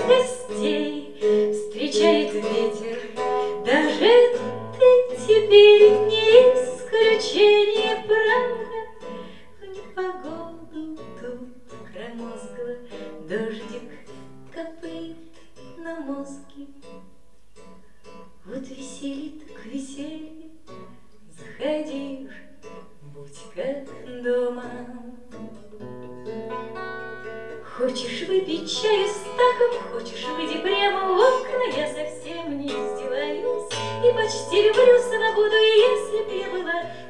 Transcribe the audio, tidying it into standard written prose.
гостей встречает ветер. Даже ты теперь не исключение, правда. В непогоду тут промозгло, дождик капает на мозги. Вот веселье так веселье, заходишь, будь как дома. Хочешь выпить чаю с таком, хочешь выйди прямо в окна, я совсем не издеваюсь и почти люблю свободу, и если б я была